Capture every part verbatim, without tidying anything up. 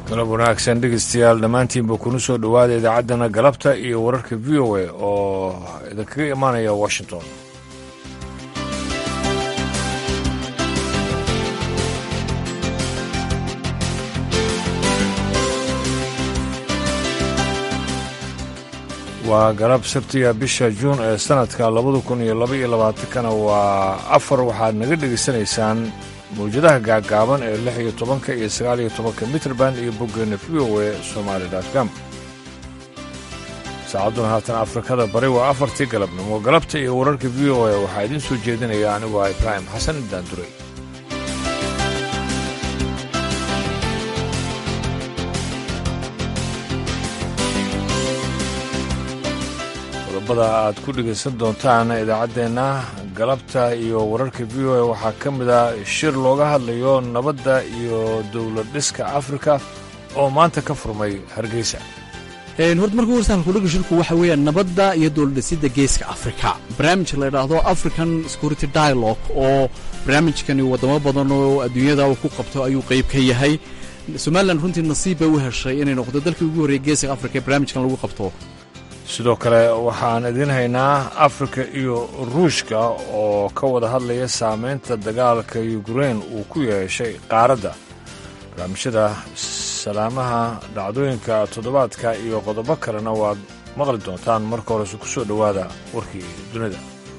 galab wanaagsan dhegeystayaal dhammaantiinba kuna soo dhowaada idaacaddana galabta iyo wararka v o a oo idinkaga imaanaya washington. waa galab sabtiga bisha juun ee sannadka labada kun iyo laba iyo labaatankana waa afar waxaad naga dhegaysanaysaan mawjadaha gaagaaban ee lix iyo tobanka iyo sagaal iyo tobanka mitrband iyo boggeena v o a somaali com. saacadduna haatan afrikada bari waa afartii galabnimo galabta iyo wararka v o a waxaa idiin soo jeedinaya anigu ah ibraahim xasan daanduray. qodobada aad ku dhegaysan doontaan idaacaddeenna galabta iyo wararka v o a waxaa ka mid a shir looga hadlayo nabadda iyo dowlad dhiska afrika oo maanta ka furmay hargeysa. horta markuu warsaanka kudhaga shirku waxa weeyaan nabadda iyo dowladdhisidda geeska afrika, barnaamij la yidhaahdo african security dialogue oo barnaamijkani waddamo badan oo adduunyada ku qabto ayuu qayb ka yahay. somalilan runtii nasiib bay u heshay inay noqdo dalkii ugu horreeyay geeska afrika ee barnaamijkan lagu qabto. sidoo kale waxaan idiin haynaa afrika iyo ruushka oo ka wada hadlaya saamaynta dagaalka yukrain uu ku yeeshay qaaradda. barnaamijyada salaamaha dhacdooyinka toddobaadka iyo qodobo kalena waad maqli doontaan. marka horese ku soo dhowaada warkii dunida.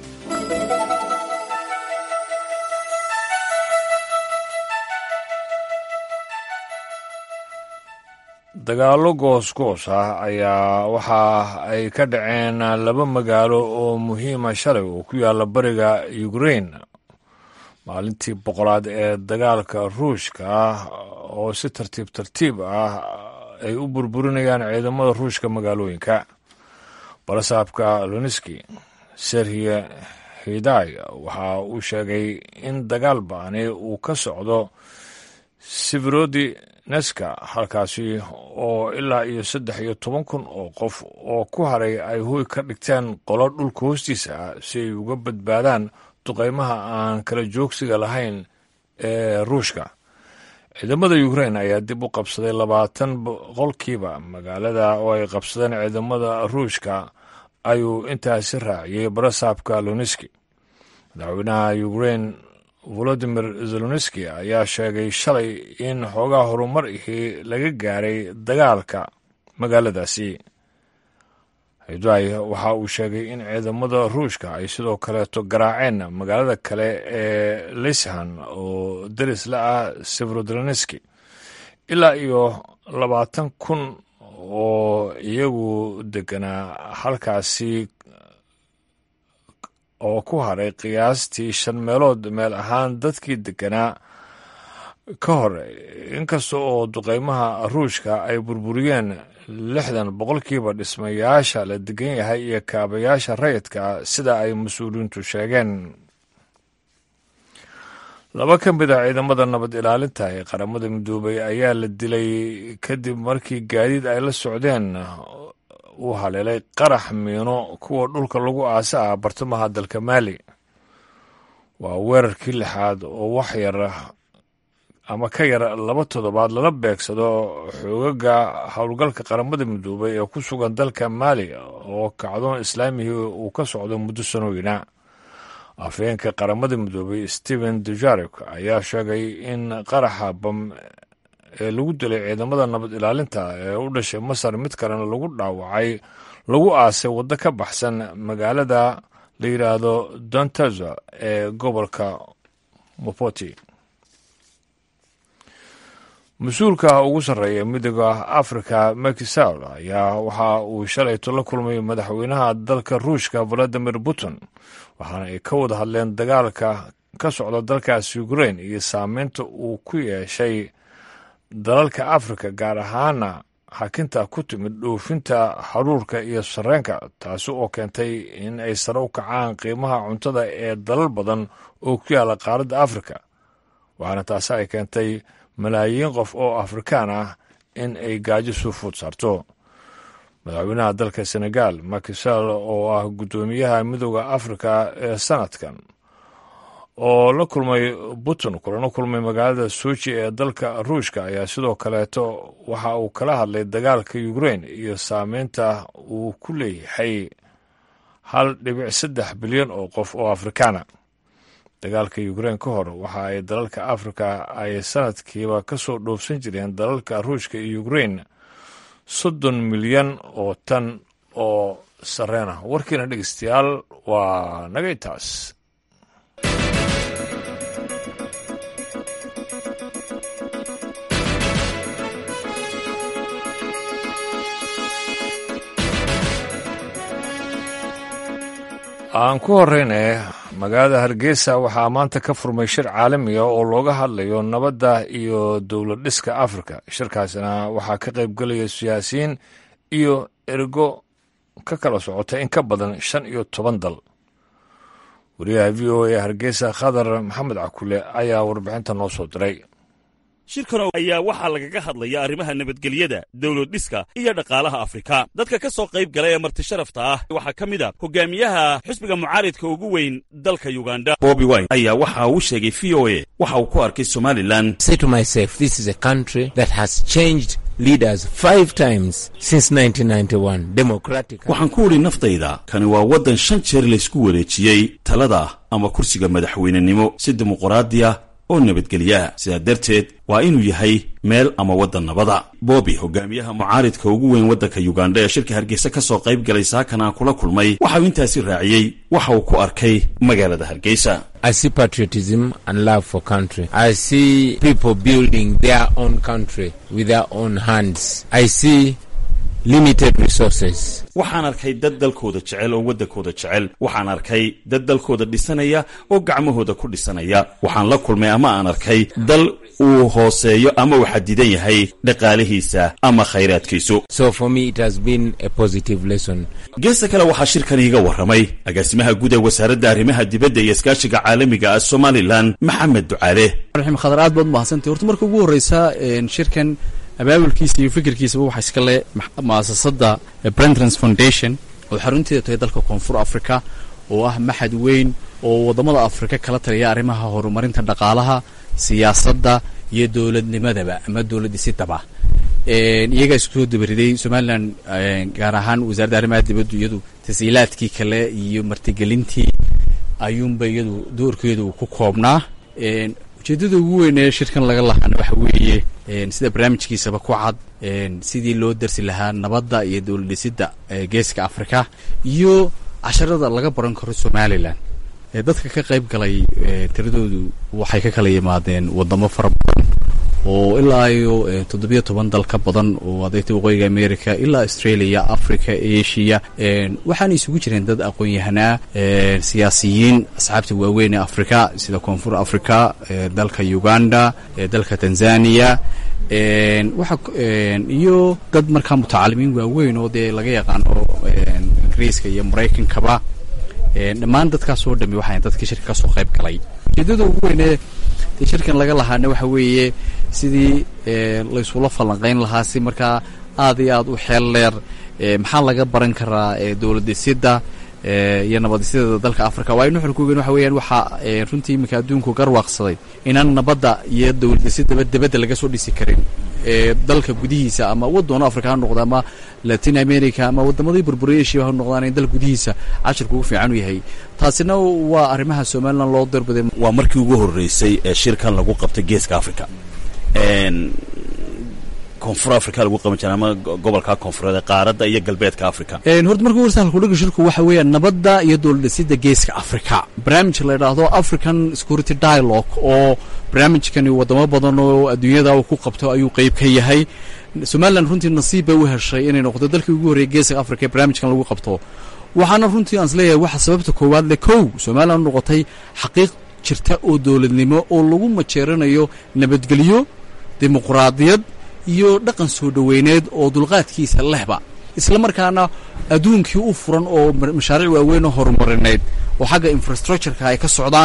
dagaallo goosgoos ah ayaa waxa ay ka dhaceen laba magaalo oo muhiima shalay oo ku yaalla bariga yukrain maalintii boqolaad ee dagaalka ruushka oo si tartiib tartiib ah ay u burburinayaan ciidamada ruushka magaalooyinka. barasaabka loniski serhiye hiday waxa uu sheegay in dagaal ba'ani uu ka socdo sivirodi neska halkaasi oo ilaa iyo saddex iyo toban kun oo qof oo ku haray ay hoy ka dhigteen qolo dhulka hoostiisa ah si ay uga badbaadaan duqaymaha aan kala joogsiga lahayn ee ruushka. ciidamada yukrain ayaa dib u qabsaday labaatan boqolkiiba magaalada oo ay qabsadeen ciidamada ruushka, ayuu intaasi raaciyey barasaabka loniski. madaxweynaha yukrain volodimir zelonski ayaa sheegay shalay in xoogaa horumar ihii laga gaaray dagaalka magaaladaasi. hiday waxa uu sheegay in ciidamada ruushka ay sidoo kaleeto garaaceen magaalada kale ee lishan oo deris la ah severodonetski. ilaa iyo labaatan kun oo iyagu deganaa halkaasi oo ku haray qiyaastii shan meelood meel ahaan dadkii deganaa ka hor, inkasta oo duqaymaha ruushka ay burburiyeen lixdan boqolkiiba dhismayaasha la degan yahay iyo kaabayaasha rayidka sida ay mas-uuliyiintu sheegeen. laba ka mid a ciidamada nabad ilaalinta ee qaramada midoobay ayaa la dilay kadib markii gaadiid ay la socdeen uu haleelay qarax miino kuwa dhulka lagu aasa ah bartamaha dalka maali. waa weerarkii lixaad oo wax yar ama ka yar laba toddobaad lala beegsado xoogaga howlgalka qaramada midoobay ee ku sugan dalka maali oo kacdoon islaamihii uu ka socdo muddo sanooyina. afhayeenka qaramada midoobay stephen dujarric ayaa sheegay in qaraxa bam ee lagu dilay ciidamada nabad ilaalinta ee u dhashay masar mid kalena lagu dhaawacay lagu aasay waddo ka baxsan magaalada la yidhaahdo dontaza ee gobolka mopoti. mas-uulka ugu sarreeya midooda afrika Macky Sall ayaa waxa uu shalayto la kulmay madaxweynaha dalka ruushka valadimir putin, waxaana ay ka wada hadleen dagaalka ka socda dalkaas yukrain iyo saameynta uu ku yeeshay dalalka afrika, gaar ahaana xakinta ku timid dhoofinta haruurka iyo sarreenka, taasi oo keentay in ay sare u kacaan qiimaha cuntada ee dalal badan oo ku yaalla qaaradda afrika, waxaana taasi ay keentay malaayiin qof oo afrikaan ah in ay gaajo soo food saarto. madaxweynaha dalka senegal Macky Sall oo ah guddoomiyaha midooda afrika ee sanadkan oo la kulmay putin kulana kulmay magaalada sochi ee dalka ruushka ayaa sidoo kaleeto waxa uu kala hadlay dagaalka ukrain iyo saameynta uu ku leeyahay hal dhibic saddex bilyan oo qof oo afrikaana. dagaalka ukrain ka hor waxa ay dalalka afrika ay sanadkiiba ka soo dhoofsan jireen dalalka ruushka iyo ukrain soddon milyan oo tan oo sareena. warkiina dhegeystayaal waa nagay taas. aan ku horeyne magaalada hargeysa waxaa maanta ka furmay shir caalamiga oo looga hadlayo nabadda iyo dowlad dhiska afrika. shirkaasina waxaa ka qayb gelaya siyaasiyiin iyo ergo ka kala socota in ka badan shan iyo toban dal. wariyaha v o a hargeysa khadar maxamed cakule ayaa warbixinta noo soo diray. shirkan ayaa waxaa lagaga hadlaya arrimaha nabadgelyada, dawlad dhiska iyo dhaqaalaha Afrika. dadka ka soo qayb galay ee marti sharafta ah waxaa ka mid ah hogaamiyaha xisbiga mucaaridka ugu weyn dalka Uganda, Bobi Wine, ayaa waxa uu sheegay V O A waxa uu ku arkay Somaliland. Say to myself, this is a country that has changed leaders five times since nineteen ninety-one. Democratic. waxaan ku uri naftayda kani waa waddan shan jeer la isku wareejiyey talada ama kursiga madaxweynenimo si dimuqraadi ah oo nabadgelya. sidaa darteed waa inuu yahay meel ama waddan nabada. Bobi, hogaamiyaha mucaaridka ugu weyn waddanka Uganda ee shirka Hargeysa ka soo qayb galay saakan aan kula kulmay, waxa uu intaasi raaciyey waxa uu ku arkay magaalada Hargeysa. I see patriotism and love for country. I see people building their own country with their own hands. I see limited resources. waxaan arkay dad dalkooda jecel oo waddankooda jecel. waxaan arkay dad dalkooda dhisanaya oo gacmahooda ku dhisanaya. waxaan la kulmay ama aan arkay dal uu hooseeyo ama uu xadidan yahay dhaqaalihiisa ama khayraadkiisu. So for me it has been a positive lesson. geesta kale waxaa shirkan iiga warramay agaasimaha guud ee wasaaradda arrimaha dibadda iyo iskaashiga caalamiga ah Somaliland, Maxamed Ducaale. raxim khadar aad baad mahadsantahay. horta marka ugu horeysa shirkan abaabulkiisa iyo fikirkiisaba waxa iska leh mu'asasada Brentrans Foundation oo xarunteedu tahay dalka Koonfur Afrika, oo ah maxad weyn oo wadamada Afrika kala taliya arrimaha horumarinta dhaqaalaha, siyaasadda iyo dawladnimadaba ama dawladisidaba. een iyaga isku soo dabariday Somaliland, gaar ahaan wasaaradda arrimaha dibadda iyadu tasiilaadkii kale iyo martigelintii ayuunba iyadu doorkeedu ku koobnaa. een ujeedada ugu weyn ee shirkan laga lahaana waxa weeye sida barnaamijkiisaba ku cad sidii loo darsi lahaa nabadda iyo dawlad dhisidda geeska Afrika iyo casharada laga baran karo Somaliland. dadka ka qayb galay tiradoodu waxay ka kala yimaadeen wadamo fara badan oo ilaa iyo toddobiyo toban dal ka badan oo adeegta waqooyiga America ilaa Australia, Africa, Asia. waxaan isugu jireen dad aqoon-yahanaa, siyaasiyiin, asxaabta waaweyn ee Afrika sida Koonfur Afrika, dalka Uganda, dalka Tanzania, waxa iyo dad markaa mutacalimiin waaweyn oo dee laga yaqaano Ingiriiska iyo Mareykankaba. dhammaan dadkaas oo dhami waxay dadka shirka ka soo qayb galay. ujeedada ugu weyn ee shirkan laga lahaana waxa weeye sidii la isula falanqeyn lahaa si markaa aad iyo aad u xeel dheer maxaa laga baran karaa dawlad dhisidda iyo nabad dhisidda dalka Afrika. waa inuu xulku weyn waxa weeyaan waxa runtii imika adduunku garwaaqsaday inaan nabadda iyo dawlad dhisidda dibadda laga soo dhisi karin dalka gudihiisa ama waddan Afrika ha noqdo ama Latin America ama waddamadii burburiyay ha noqdaan in dal gudihiisa cashirku ugu fiican u yahay. taasina waa arrimaha Somaliland loo darbaday. waa markii ugu horeysay ee shirkan lagu qabtay geeska Afrika. een Koonfur Afrika lagu qaban jiray ama gobolka koonfureed ee qaaradda iyo galbeedka Afrika. een horta markuu warsan ku dhigo shirku waxa weeyaan nabadda iyo dawlad dhisidda geeska Afrika. barnaamij la yiraahdo African Security Dialogue oo barnaamijkani wadamo badan oo adduunyada uu ku qabto ayuu qayb ka yahay. Somaliland runtii nasiib bay u heshay inay noqdo dalkii ugu horeeyay geeska Afrika ee barnaamijkan lagu qabto. waxaana runtii aan isleeyahay waxa sababta koowaad le kow Somaliland noqotay xaqiiq jirta oo dawladnimo oo lagu majeeranayo nabadgelyo, dimuqraadiyad iyo dhaqan soo dhaweyneed oo dulqaadkiisa lehba, isla markaana adduunkii u furan oo mashaariic waaweyn oo horumarineed oo xagga infrastructure-ka ay ka socdaan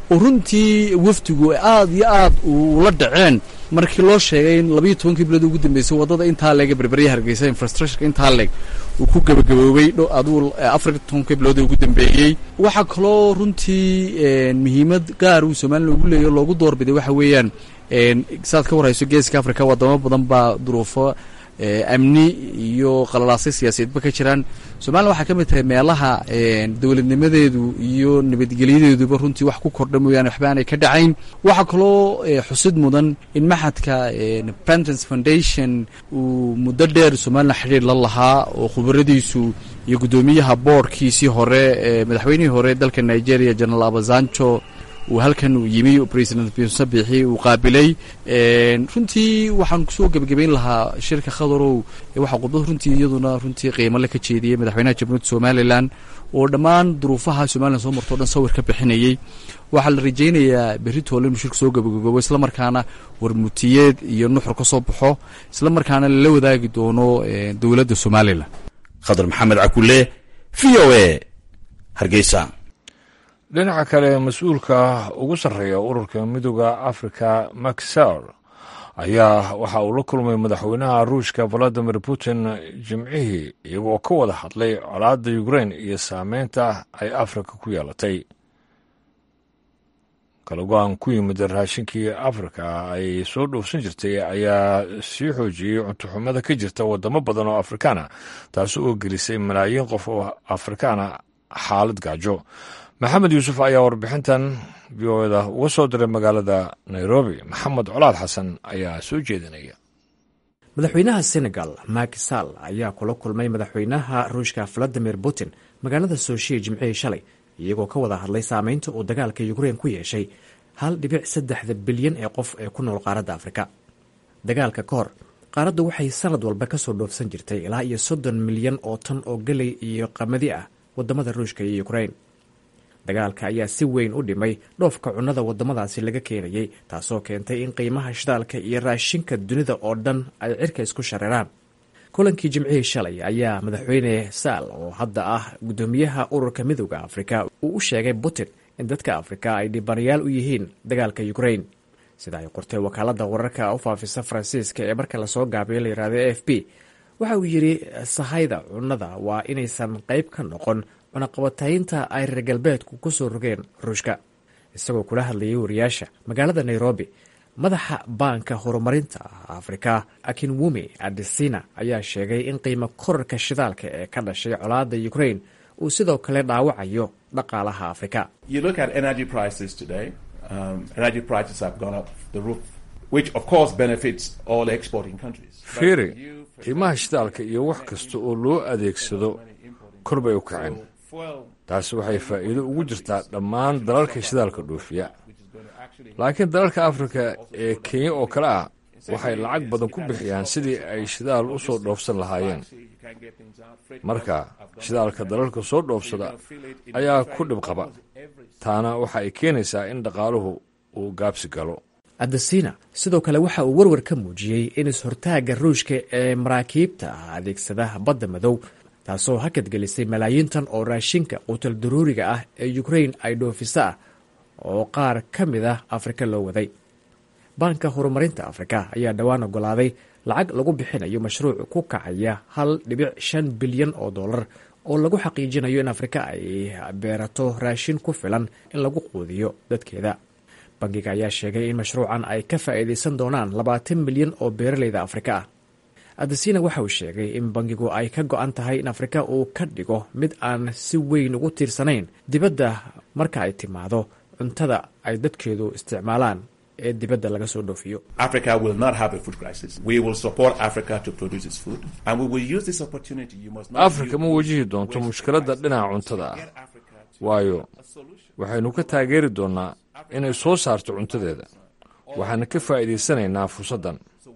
oo runtii wafdigu aad iyo aad ula dhaceen markii loo sheegay in labayo tobankii bilood ugu dambeysay waddada intaa leeg berberya hargeysa infrastructureka intaa leeg uu ku gebagaboobay aduu afar iyo tobankii bilood ugu dambeeyey waxaa kaloo runtii muhiimad gaar uu Soomaaliya ugu leeyahay loogu doorbiday waxa weeyaan saad ka warayso geeska Afrika wadamo badan baa duruufo amni iyo qalalaasay siyaasadeedba ka jiraan Soomaaliya waxa kamid tahay meelaha dawladnimadeedu iyo nabadgelyadeeduba runtii wax ku kordhay mooyaan waxba aanay ka dhacayn waxa kaloo xusid mudan in maxadka Pensions Foundation uu muddo dheer Soomaaliya xiriir la lahaa oo khibradiisu iyo gudoomiyaha boardkiisii hore madaxweynihii hore dalka Nigeria General Obasanjo uu halkan uu yimi president Biixi Biixi uu qaabilay runtii waxaan ku soo gabagabeyn lahaa shirka khadarow waxa qodobada runtii iyaduna runtii qiimo la ka jeediyay madaxweynaha Jamhuuriyadda Soomaaliland oo dhammaan duruufaha Soomaaliland soo marto dhan sawir ka bixinayay waxa la rajaynayaa berri toole shirka soo gabagabo isla markaana warmutiyeed iyo nuxur ka soo baxo isla markaana la wadaagi doono dawladda Soomaaliland Khadar Maxamed Akule V O A Hargeysa. dhinaca kale mas-uulka ugu sarreeya ururka midowda Afrika Macky Sall ayaa waxa uu la kulmay madaxweynaha Ruushka Vladimir Putin jimcihii iyagoo ka wada hadlay colaadda Ukraine iyo saameynta ay Afrika ku yeelatay kala go'an ku yimid raashinkii Afrika ay soo dhoofsan jirtay ayaa sii xoojiyey cuntoxumada ka jirta wadamo badan oo Afrikaana taas oo gelisay malaayiin qof oo Afrikaana xaalad gaajo maxamed yuusuf ayaa warbixintan v o a da uga soo diray magaalada Nairobi maxamed colaad xasan ayaa soo jeedinaya madaxweynaha Senegal Macky Sall ayaa kula kulmay madaxweynaha Ruushka Vladimir Putin magaalada Sochi jimcihii shalay iyagoo ka wada hadlay saameynta uu dagaalka Ukraine ku yeeshay hal dhibic saddex bilyan ee qof ee ku nool qaaradda Afrika dagaalka ka hor qaaraddu waxay sanad walba ka soo dhoofsan jirtay ilaa iyo soddon milyan oo tan oo galey iyo qamadi ah wadamada Ruushka iyo Ukraine dagaalka ayaa si weyn u dhimay dhoofka cunnada wadamadaasi laga keenayay taasoo keentay in qiimaha shidaalka iyo raashinka dunida oo dhan ay cirka isku shareeraan kulankii jimcihii shalay ayaa madaxweyne Sall oo hadda ah gudoomiyaha ururka midowda Afrika uu u sheegay Putin in dadka Afrika ay dhibanayaal u yihiin dagaalka Ukraine sida ay qortay wakaaladda wararka u faafisa Faransiiska ee marka lasoo gaabiyay la yiraahdo A F P waxa uu yiri sahayda cunnada waa inaysan qayb ka noqon cunaqabataynta ay reer galbeedku ku soo rogeen Ruushka isagoo kula hadlayay wariyaasha magaalada Nairobi madaxa baanka horumarinta Afrika Akinwumi Adesina ayaa sheegay in qiimo kororka shidaalka ee ka dhashay colaadda Ukraine uu sidoo kale dhaawacayo dhaqaalaha Afrika. You look at energy prices today, um, energy prices have gone up the roof, which of course benefits all exporting countries. Fiiri, qiimaha shidaalka iyo wax kasta oo loo adeegsado kor bay u kaceen. taasi waxay faa'iido ugu jirtaa dhammaan dalalka shidaalka dhoofiya laakiin dalalka Afrika ee Kenya oo kale ah waxay lacag badan ku bixiyaan sidii ay shidaal u soo dhoofsan lahaayeen marka shidaalka dalalka soo dhoofsada ayaa ku dhib qaba taana waxa ay keenaysaa in dhaqaaluhu uu gaabsi galo Adesina sidoo kale waxa uu warwar ka muujiyey in is-hortaaga Ruushka ee maraakiibta adeegsada badda madow taasoo hakad gelisay malaayiin tan oo raashinka quutal daruuriga ah ee Ukraine ay dhoofisa ah oo qaar ka mid ah Afrika loo waday baanka horumarinta Afrika ayaa dhawaan ogolaaday lacag lagu bixinayo mashruuc ku kacaya hal dhibic shan bilyan oo dollar oo lagu xaqiijinayo in Afrika ay beerato raashin ku filan in lagu quudiyo dadkeeda bangiga ayaa sheegay in mashruucan ay ka faa'iideysan doonaan labaatan milyan oo beeraleyda Afrika ah Adesina waxa uu sheegay in bangigu ay ka go'an tahay in Afrika uu ka dhigo mid aan si weyn ugu tiirsanayn dibadda marka ay timaado cuntada ay dadkeedu isticmaalaan ee dibadda laga soo dhoofiyo. Africa will not have a food crisis. We will support Africa to produce its food and we will use this opportunity. You must not Africa ma wajihi doonto mushkiladda dhinaca cuntada ah waayo waxaynu ka taageeri doonaa inay soo saarto cuntadeeda waxaana ka faa'iidaysanaynaa fursaddan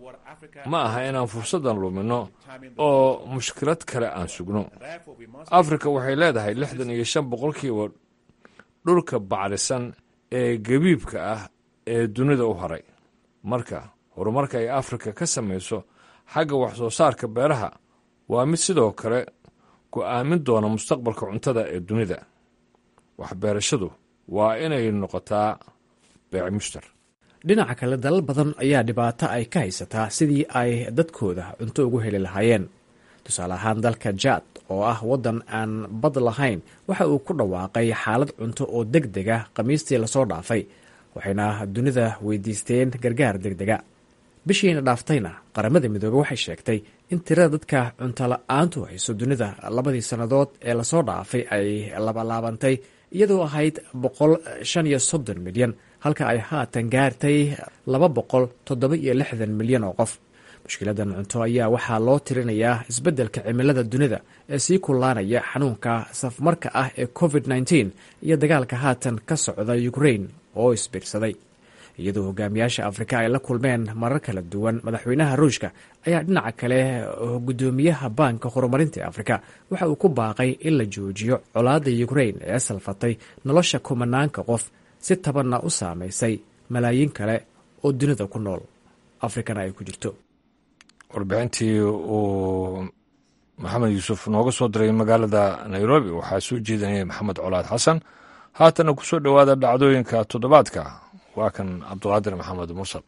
ma aha inaan fursaddan lumino oo mushkilad kale aan sugno Afrika waxay leedahay lixdan iyo shan boqolkiiba dhulka bacrisan ee gabiibka ah ee dunida u haray marka horumarka ay Afrika ka samayso xagga wax soo saarka beeraha waa mid sidoo kale go'aamin doona mustaqbalka cuntada ee dunida wax beerashadu waa inay noqotaa beec mushtar. dhinaca kale dalal badan ayaa dhibaato ay ka haysataa sidii ay dadkooda cunto ugu heli lahaayeen. tusaale ahaan dalka jaad oo ah waddan aan bad lahayn waxa uu ku dhawaaqay xaalad cunto oo deg dega khamiistii lasoo dhaafay, waxayna dunida weydiisteen gargaar deg dega. bishiina dhaaftayna qaramada midoobey waxay sheegtay in tirada dadka cunto la-aantu hayso dunida labadii sannadood ee lasoo dhaafay ay labalaabantay, iyadoo ahayd boqol shan iyo soddon milyan halka ay haatan gaartay laba boqol toddoba iyo lixdan milyan oo qof. mushkiladan cunto ayaa waxaa loo tirinayaa isbeddelka cimilada dunida ee sii kullaanaya, xanuunka safmarka ah ee covid nneteen iyo dagaalka haatan ka socda ukraine oo isbiirsaday. iyadoo hogaamiyaasha afrika ay la kulmeen marar kala duwan, madaxweynaha ruushka ayaa dhinaca kale guddoomiyaha baanka horumarinta ee afrika waxa uu ku baaqay in la joojiyo colaadda ukraine ee salfatay nolosha kumanaanka qof, si tabanna u saamaysay malaayiin kale oo dunida ku nool, afrikana ay ku jirto. warbixintii uu maxamed yuusuf nooga soo diray magaalada nairobi waxaa soo jeedinaya maxamed colaad xasan. haatana ku soo dhowaada dhacdooyinka toddobaadka. waa kan cabdiqaadir maxamed mursal.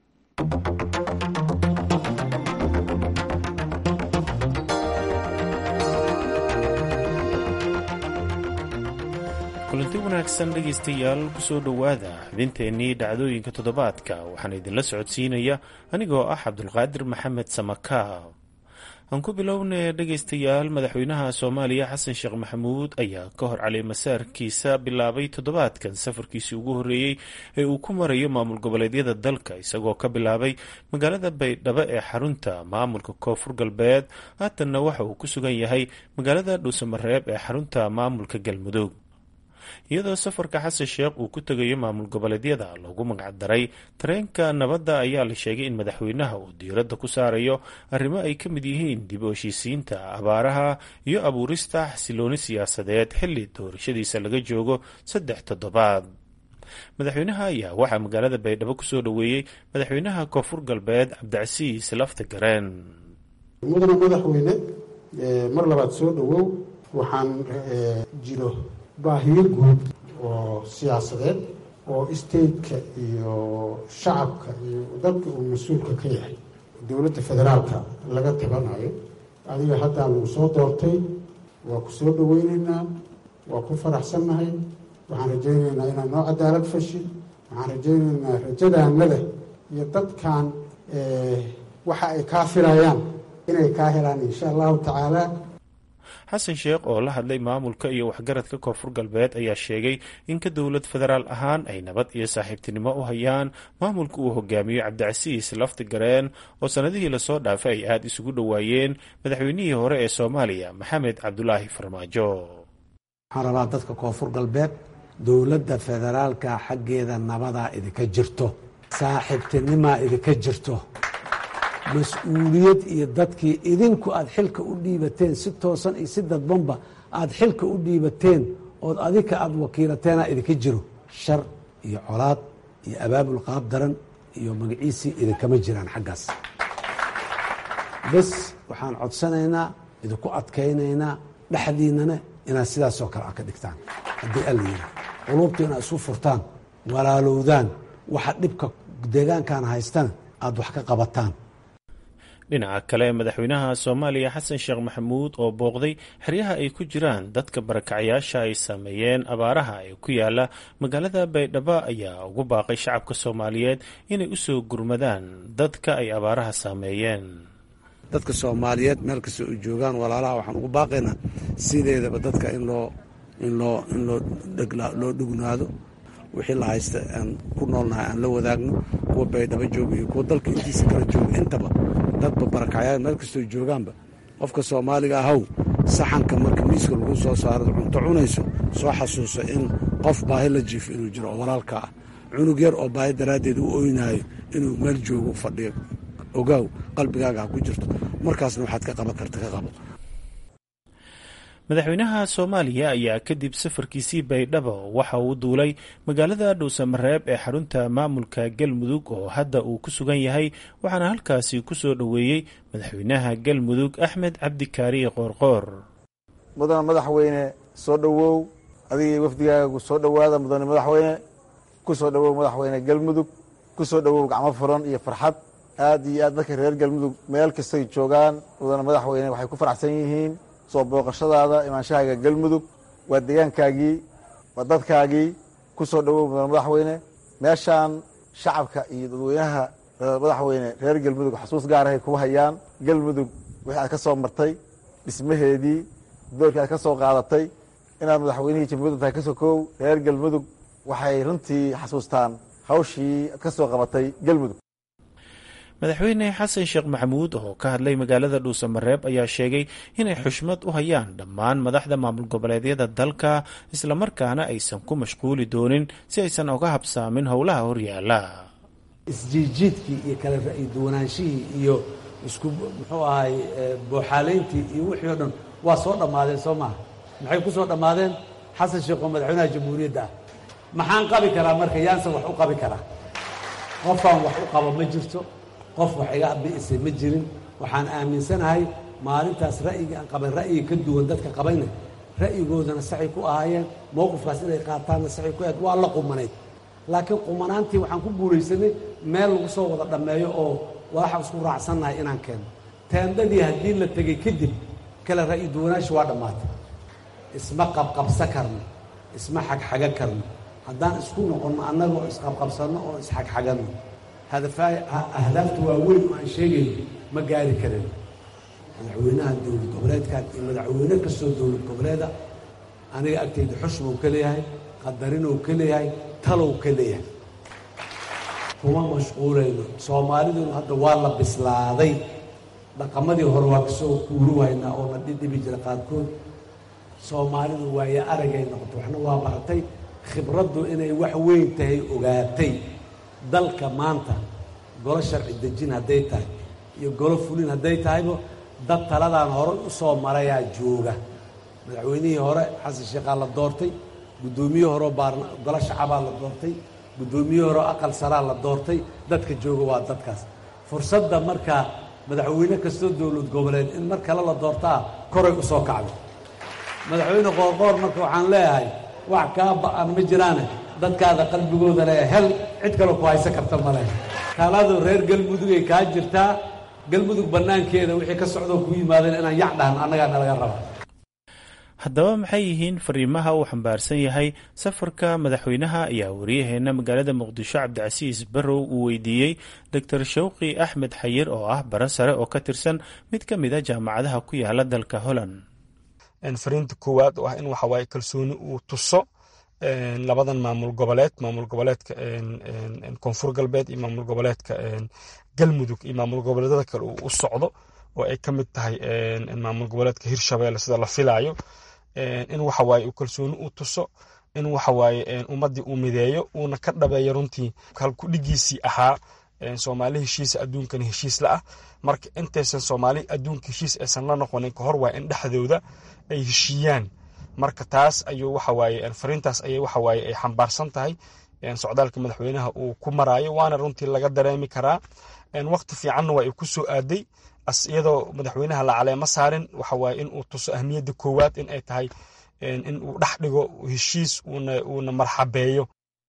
kulanti wanaagsan dhegaystayaal, ku soo dhowaada xubinteennii dhacdooyinka toddobaadka. waxaan idinla socodsiinaya anigoo ah cabdulqaadir maxamed samakaab. aan ku bilownay dhegaystayaal, madaxweynaha soomaaliya xasan sheekh maxamuud ayaa ka hor caleemasaarkiisa bilaabay toddobaadkan safarkiisii ugu horreeyey ee uu ku marayo maamul goboleedyada dalka, isagoo ka bilaabay magaalada baydhabo ee xarunta maamulka koonfur galbeed. haatanna waxa uu ku sugan yahay magaalada dhuusamareeb ee xarunta maamulka galmudug. iyadoo safarka xasan sheekh uu ku tegayo maamul goboleedyada loogu magacdaray tareenka nabadda, ayaa la sheegay in madaxweynaha uu diiradda ku saarayo arrimo ay ka mid yihiin dib u heshiisiinta, abaaraha iyo abuurista xasilooni siyaasadeed xilli doorashadiisa laga joogo saddex toddobaad. madaxweynaha ayaa waxaa magaalada baydhabo ku soo dhoweeyey madaxweynaha koonfur galbeed cabdicasiis laftagareen. mudane madaxweyne, mar labaad soo dhowow. waxaan jiro baahiyo guud oo siyaasadeed oo stateka iyo shacabka iyo dadka uu mas-uulka ka yahay dowladda federaalka laga tabanayo. adiga haddaa lagu soo doortay, waa ku soo dhoweynaynaa, waa ku faraxsannahay. waxaan rajaynaynaa inaad noo cadaalad fashi. waxaan rajaynaynaa rajadaanada iyo dadkan waxa ay kaa filayaan inay kaa helaan insha allahu tacaala. xasan sheekh oo la hadlay maamulka iyo waxgaradka koonfur galbeed ayaa sheegay in ka dowlad federaal ahaan ay nabad iyo saaxiibtinimo u hayaan maamulka uu hogaamiyo cabdicasiis laftagareen, oo sannadihii lasoo dhaafay ay aada isugu dhowaayeen madaxweynihii hore ee soomaaliya maxamed cabdulaahi farmaajo. waxaan rabaa dadka koonfur galbeed, dowladda federaalka xaggeeda nabadaa idinka jirto, saaxiibtinimaa idinka jirto, mas-uuliyad iyo dadkii idinku aad xilka u dhiibateen si toosan iyo si dadbanba aad xilka u dhiibateen ood adika aad wakiilateena idinka jiro. shar iyo colaad iyo abaabul qaab daran iyo magaciisii idinkama jiraan xaggaas. bes waxaan codsanaynaa, idinku adkaynaynaa, dhexdiinana inaad sidaasoo kale a ka dhigtaan. haddii alla yidhi quluubta inaad isu furtaan, walaalowdaan, waxa dhibka deegaankan haystana aad wax ka qabataan. dhinaca kale, madaxweynaha soomaaliya xasan sheekh maxamuud oo booqday xeryaha ay ku jiraan dadka barakacyaasha ay saameeyeen abaaraha ee ku yaala magaalada baydhabo ayaa ugu baaqay shacabka soomaaliyeed inay u soo gurmadaan dadka ay abaaraha saameeyeen. dadka soomaaliyeed meel kasta u joogaan walaalaha waxaan ugu baaqaynaa sideedaba dadka in loo in loo in loo loo dhugnaado, wixii la haysta aan ku noolnahay aan la wadaagno, kuwa baydhabo jooga iyo kuwa dalka intiisa kala jooga, intaba dadba barakacyaa meel kastoo joogaanba. qofka soomaaliga ahow, saxanka marka miiska lagu soo saaro cunto cunayso, soo xasuuso in qof baahi la jiifo inuu jiro oo walaalka ah. cunug yar oo baahi daraaddeed u oynaayo inuu meel joogo fadhiyo, ogaaw qalbigaaga ha ku jirto, markaasna waxaad ka qaban karta ka qabo. madaxweynaha soomaaliya ayaa kadib safarkiisii baydhabo waxa uu duulay magaalada dhuusamareeb ee xarunta maamulka galmudug oo hadda uu ku sugan yahay, waxaana halkaasi ku soo dhoweeyey madaxweynaha galmudug axmed cabdikaari qoorqoor. mudane madaxweyne, soo dhowow. adigii wafdigaaga soo dhowaada mudane madaxweyne ku soo dhowow madaxweyne galmudug ku soo dhowow gacmo furan iyo farxad aad iyo aad dadka reer galmudug meel kastay joogaan mudane madaxweyne waxay ku faraxsan yihiin soo booqashadaada imaanshahaaga galmudug waa deegaankaagii waa dadkaagii ku soo dhowow mudane madaxweyne meeshaan shacabka iyo dadweynaha madaxweyne reer galmudug xasuus gaarahay kugu hayaan galmudug wixii aad ka soo martay dhismaheedii doorkii aad ka soo qaadatay inaad madaxweynihii jamhuuriyadda tahay ka sokow reer galmudug waxay runtii xasuustaan hawshii aad ka soo qabatay galmudug madaxweyne xasan sheekh maxamuud oo ka hadlay magaalada dhuusamareeb ayaa sheegay inay xushmad u hayaan dhammaan madaxda maamul goboleedyada dalka islamarkaana aysan ku mashquuli doonin si aysan uga habsaamin howlaha horyaala isjiidjiidkii iyo kala ra'yi duwanaanshihii iyo isku muxuu ahay booxaalayntii iyo wixii o dhan waa soo dhammaadeen soo maaha maxay ku soo dhammaadeen xasan sheekh oo madaxweynaha jamhuuriyadda ah maxaan qabi karaa marka yaansan wax u qabi karaa qofaan wax u qabo ma jirto qof wax iga bi'isay ma jirin waxaan aaminsanahay maalintaas ra'yiga aan qaban ra'yiga ka duwan dadka qabayna ra'yigoodana saxay ku ahaayeen mowqifkaas inay qaataanna saxay ku ahayd waa la qumanayd laakiin qumanaantii waxaan ku guulaysanay meel lagu soo wada dhammeeyo oo waxa isku raacsannahay inaan keenno teendadii haddii la tegey kadib kala ra'yi duwanaashi waa dhammaatay isma qabqabsa karno isma xagxaga karno haddaan isku noqonno annagoo isqabqabsanno oo isxagxaganno ahdaafta waaweyn oo aan sheegayno ma gaari karin madaxweynaha dowlad goboleedkan iyo madaxweyne kastoo dowlad goboleeda aniga agtayda xushbuu ka leeyahay qadarinuu ka leeyahay talow ka leeyahay kuma mashquulayno soomaaliduna hadda waa la bislaaday dhaqamadii hore waa kasoo kuuruwaynaa oo la dhidhibi jira qaarkood soomaalidu waayo aragay noqoto waxna waa baratay khibraddu inay wax weyn tahay ogaatay dalka maanta golo sharci dejin hadday tahay iyo golo fulin hadday tahayba dad taladaan hore u soo marayaa jooga madaxweynihii hore xasan sheekhaa la doortay guddoomiyihii horeo baarna golo shacabaa la doortay guddoomiyihii horeo aqal saraa la doortay dadka jooga waa dadkaas fursadda markaa madaxweyne kastoo dowlad goboleed in mar kale la doortaa koray u soo kacday madaxweyne qoorqoor marka waxaan leeyahay wax kaa ba'an ma jiraane dadkaada qalbigooda le hel cid kaloo ku haysan karta male taladu reer galmudugay kaa jirtaa galmudug bannaankeeda wixii ka socdoo ku yimaadeen inaan yac dhahan annagaa nalaga raba haddaba maxay yihiin fariimaha uu xambaarsan yahay safarka madaxweynaha ayaa wariyaheenna magaalada muqdisho cabdicasiis barrow uu weydiiyey doctor shawqi axmed xayir oo ah bara sare oo ka tirsan mid ka mid a jaamacadaha ku yaala dalka holland fariinta koowaad oo ah in waxa waaye kalsooni uu tuso labadan maamul goboleed maamul goboleedka koonfur galbeed iyo maamul goboleedka galmudug iyo maamul goboleedada kale uu u socdo oo ay ka mid tahay maamul goboleedka hirshabeelle sida la filaayo in waxa waaye uu kalsooni u tuso in waxa waaye ummaddii uu mideeyo uuna ka dhabeeyo runtii halku dhigiisii ahaa soomaali heshiis adduunkana heshiis la ah marka intaysan soomaali adduunka heshiis aysan la noqonin ka hor waa in dhexdooda ay heshiiyaan marka taas ayuu waxa waaye fariintaas ayay waxa waaye ay xambaarsan tahay socdaalka madaxweynaha uu ku maraayo waana runtii laga dareemi karaa waqti fiicanna waa ay ku soo aaday iyadoo madaxweynaha la caleemo saarin waxa waaye in uu tuso ahmiyadda koowaad in ay tahay in uu dhex dhigo heshiis uuna uuna marxabeeyo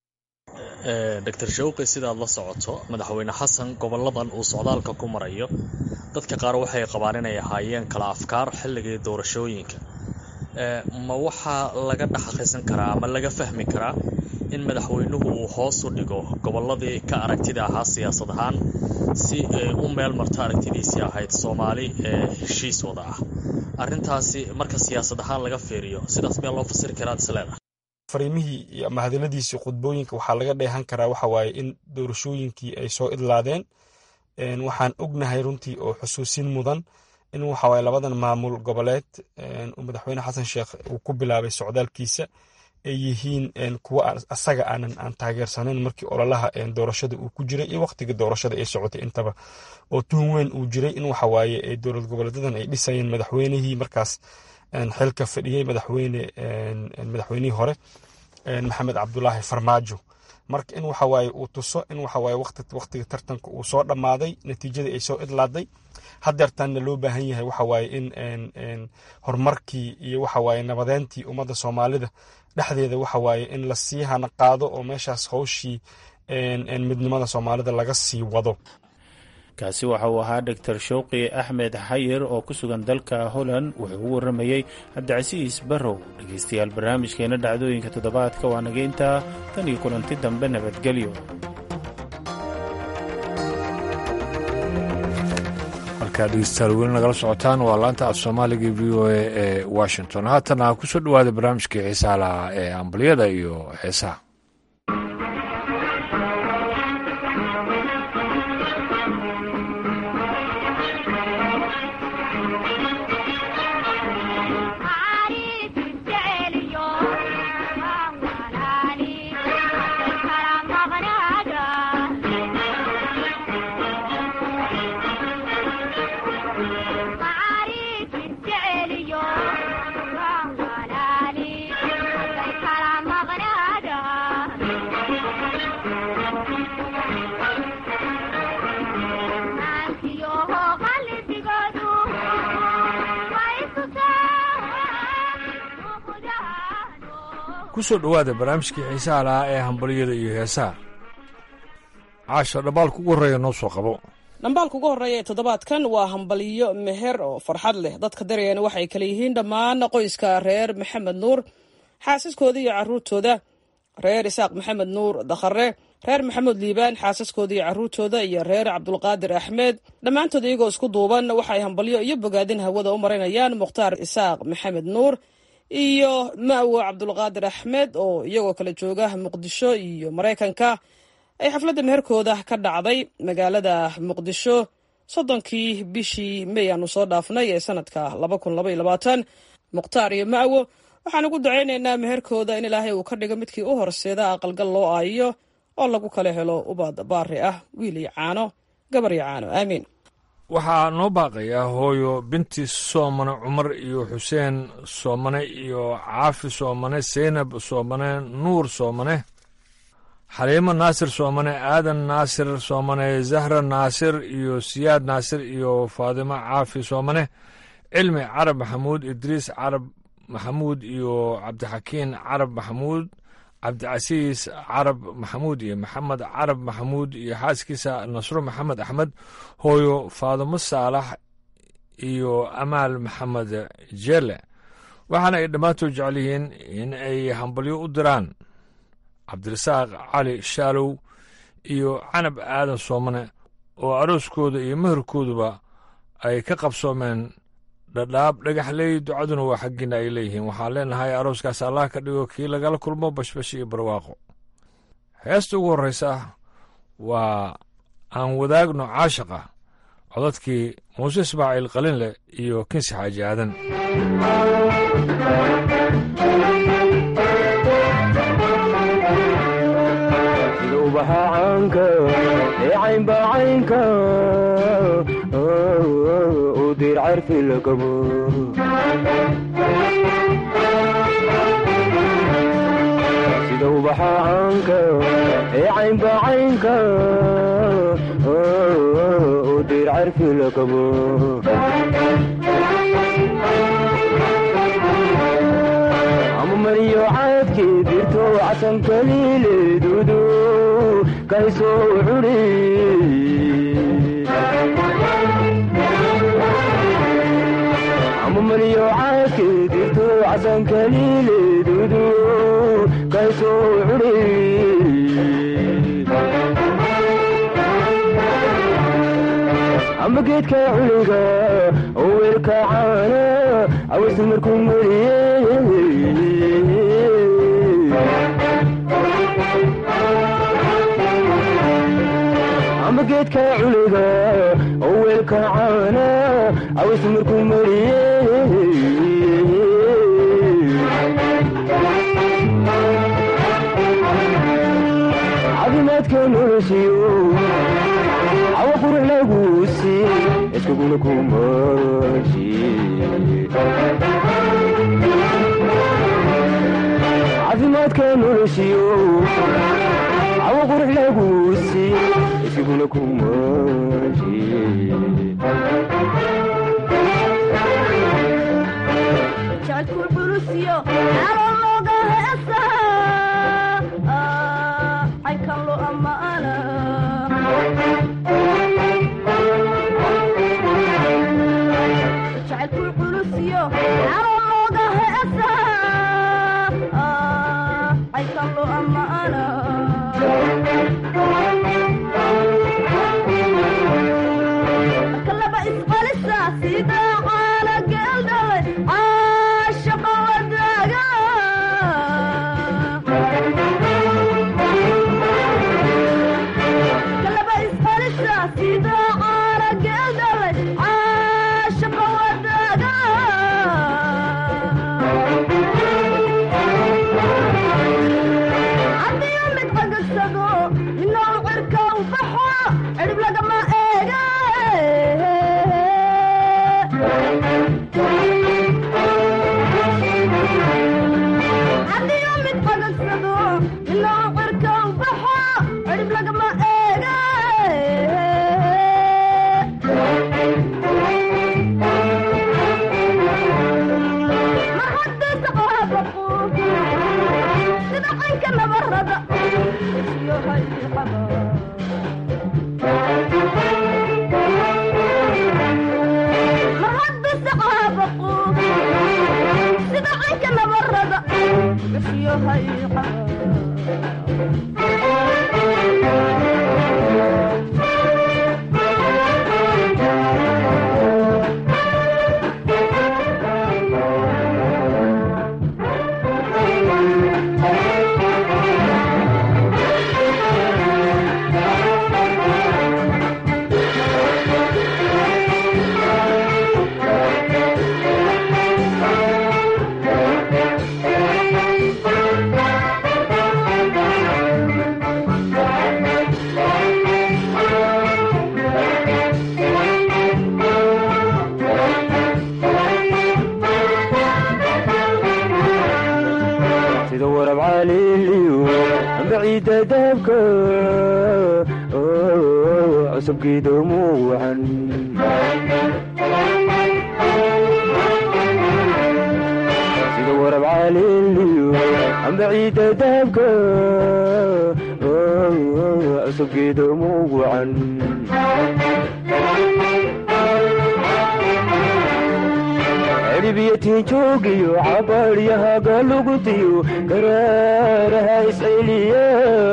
doctor shawqi sidaad la socoto madaxweyne xasan goboladan uu socdaalka ku marayo dadka qaar waxay qabaan inay ahaayeen kala afkaar xilligii doorashooyinka ma waxaa laga dhaxaqiisan karaa ama laga fahmi karaa in madaxweynuhu uu hoos u dhigo gobolladii ka aragtida ahaa siyaasad ahaan si u meel marto aragtidiisii ahayd soomaali ee heshiis wada ah arrintaasi marka siyaasad ahaan laga fiiriyo sidaas meel loo fasiri karaa isleedahay fariimihii ama hadaladiisii khudbooyinka waxaa laga dheehan karaa waxa waaye in doorashooyinkii ay soo idlaadeen waxaan ognahay runtii oo xusuusin mudan in waxa waaye labadan maamul goboleed madaxweyne xasan sheekh uu ku bilaabay socdaalkiisa ay yihiin kuwa asaga aanan aan taageersanayn markii ololaha doorashada uu ku jiray iyo waqtiga doorashada ay socotay intaba oo tuhun weyn uu jiray in waxa waaye dowlad goboleedadan ay dhisayeen madaxweynihii markaas xilka fadhiyey madaxweyne madaxweynihii hore maxamed cabdulaahi farmaajo marka in waxa waaye uu tuso in waxa waaye waqti waqtiga tartanka uu soo dhammaaday natiijadii ay soo idlaaday hadeertaanna loo baahan yahay waxa waaye in horumarkii iyo waxa waaye nabadeyntii ummadda soomaalida dhexdeeda waxa waaye in la sii hana qaado oo meeshaas hawshii midnimada soomaalida laga sii wado. kaasi waxa uu ahaa doctor showqi axmed xayir oo ku sugan dalka Holland wuxuu u waramayay Cabdicasiis Barrow. dhegeystayaal barnaamijkeena dhacdooyinka toddobaadka waa nageynta tan iyo kulanti dambe nabadgelyo. halkaa dhegeystayaal weli nagala socotaan waa laanta af soomaaliga v o a ee Washington. haatana ku soo dhawaada barnaamijkii xiisaha lahaa ee ambaliyada iyo heesaha. kusoo dhawaada barnaamijkii xiisaha lahaa ee hambaliyada iyo heesaha. caasha dhambaalka ugu horreeya noo soo qabo. dhambaalka ugu horreeya ee toddobaadkan waa hambaliyo meher oo farxad leh. dadka darayana waxay kala yihiin dhammaan qoyska reer maxamed nuur, xaasaskooda iyo carruurtooda, reer isaaq maxamed nuur dakhare, reer maxamuud liibaan xaasaskooda iyo carruurtooda, iyo reer cabdulqaadir axmed. dhammaantood iyagoo isku duuban waxay hambalyo iyo bogaadin hawada u marinayaan mukhtaar isaaq maxamed nuur iyo ma'wo cabdulqaadir axmed oo iyagoo kala jooga muqdisho iyo maraykanka. ay xafladda meherkooda ka dhacday magaalada muqdisho soddonkii bishii may aanu soo dhaafnay ee sanadka laba kun laba iyo labaatan. mukhtaar iyo ma'wo waxaan ugu ducaynaynaa meherkooda in ilaahay uu ka dhigo midkii u horseeda aqalgal loo aayiyo oo lagu kala helo ubad baari ah, wiil iyo caano, gabar iyo caano. aamiin. waxaa noo baaqayaa hooyo binti soomane cumar iyo xuseen soomane iyo caafi soomane, seynab soomane, nuur soomane, xaliimo naasir soomane, aadan naasir soomane, zahra naasir iyo siyaad naasir iyo faadimo caafi soomane, cilmi carab maxamuud, idriis carab maxamuud iyo cabdixakiin carab maxamuud, cabdicasiis carab maxamuud iyo maxamed carab maxamuud iyo xaaskiisa nasro maxamed axmed, hooyo faadimo saalax iyo amaal maxamed jeele. waxaana ay dhammaantood jecel yihiin in ay hambalyo u diraan cabdirasaaq cali shaalow iyo canab aadan soomane oo arooskooda iyo meherkooduba ay ka qabsoomeen dhadhaab dhagaxley. ducaduna waa xaggiina ay leeyihiin. waxaan leenahay arooskaas allah ka dhigo kii lagala kulmo bashbash iyo barwaaqo. heesta ugu horraysa waa aan wadaagno caashaqa, codadkii muuse ismaaciil qalinle iyo kinsi xaaji aadan. ubaxacaanka ee caynbaacaynka u dir carfi lagabo sida ubaxacaanka ee caynbaacaynka u dir carfi lagabo amamariyo caadkii dirto casan kaliileedudu kaysoo curi amamariyo caadkii dirto casan kaliileedudu kaysoo curi amba geedka culiga oo weelka caana aweysa markuu mariye amba geedka culiga oo weelka caana aweysa markuu mariye caafimaadka noloshiyo cawa qurux laguusi iskuguna kumashi caafimaadka noloshiyo cawo qurux lagu sii iskiguna kumooji jacalku culusyo caloo looga heesa caynkan loo ammaana jacalku culusyo caloo looga heesa caynkan loo ammaana marka laba isqalisa sida caana geeldhalay caashaqa wadaaga marka laba isqalisa sida caana geeldhalay caashaqa wadaaga haddiyo mid cagagsado minoo cirka u baxo cirib lagama eega haddiyo mid cagagsado minoo cirka u baxo cirib lagama eega mar haddaysa qaabaqo sida caynka nabarada iyo hayxaba mar haddaysa qaabaqo sida caynka nabarada iyo hayxaba sida warab caliiliyo amba ciidda daabka cusubkiida muucan sida warab caliiliyo amba ciidda daabka cusubkiida muucan cirbiyo tiinjoogiyo cabaaryahaga lugutiyo garaaraha isceliya